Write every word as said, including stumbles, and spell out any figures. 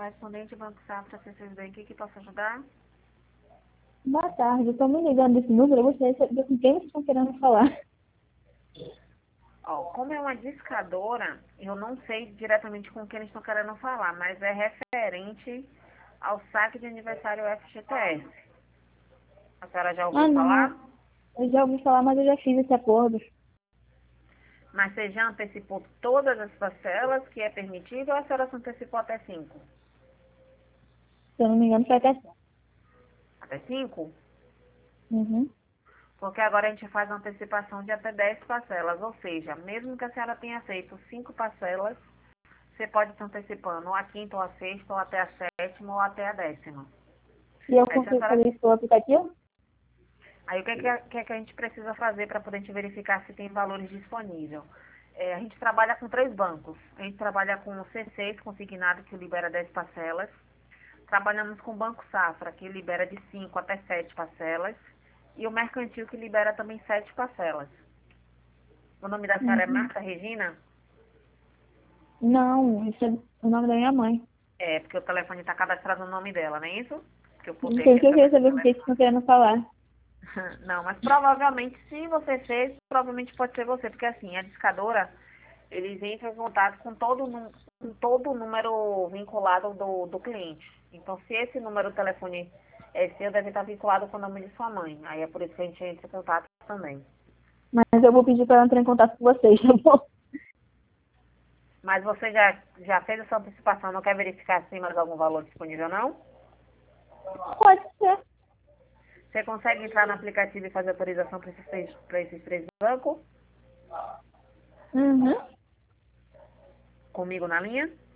Correspondente Banco Safra, C C B, que que posso ajudar? Boa tarde, eu estou me ligando desse número, eu gostaria de saber com quem vocês estão querendo falar. Ó, como é uma discadora, eu não sei diretamente com quem eles estão querendo falar, mas é referente ao saque de aniversário F G T S. A senhora já ouviu Ah, falar? não, eu já ouvi falar, mas eu já fiz esse acordo. Mas você já antecipou todas as parcelas que é permitido ou a senhora se antecipou até cinco? Se eu não me engano, foi até certo. Até cinco? Uhum. Porque agora a gente faz uma antecipação de até dez parcelas, ou seja, mesmo que a senhora tenha feito cinco parcelas, você pode estar antecipando ou a quinta, ou a sexta, ou até a sétima, ou até a décima. E eu Aí, se a consigo senhora... fazer isso pelo aplicativo? Aí o que, é que, a- que é que a gente precisa fazer para poder te verificar se tem valores disponíveis? É, a gente trabalha com três bancos. A gente trabalha com o C seis consignado, que libera dez parcelas. Trabalhamos com o Banco Safra, que libera de cinco até sete parcelas. E o Mercantil, que libera também sete parcelas. O nome da senhora é Uhum. Marta Regina? Não, esse é o nome da minha mãe. É, porque o telefone está cadastrado no nome dela, não é isso? Que eu Por botei aqui isso que eu através queria do saber com quem vocês telefone. estão querendo falar. Não, mas provavelmente, se você fez, provavelmente pode ser você, porque assim, a discadora, eles entram em contato com todo, nu- com todo o número vinculado do, do cliente. Então, se esse número do telefone é seu, deve estar vinculado com o nome de sua mãe. Aí é por isso que a gente entra em contato também. Mas eu vou pedir para ela entrar em contato com vocês, tá bom? Mas você já, já fez essa antecipação, não quer verificar se tem mais algum valor disponível, não? Pode ser. Você consegue entrar no aplicativo e fazer autorização para esses três, para esses três bancos? Uhum. Comigo na linha?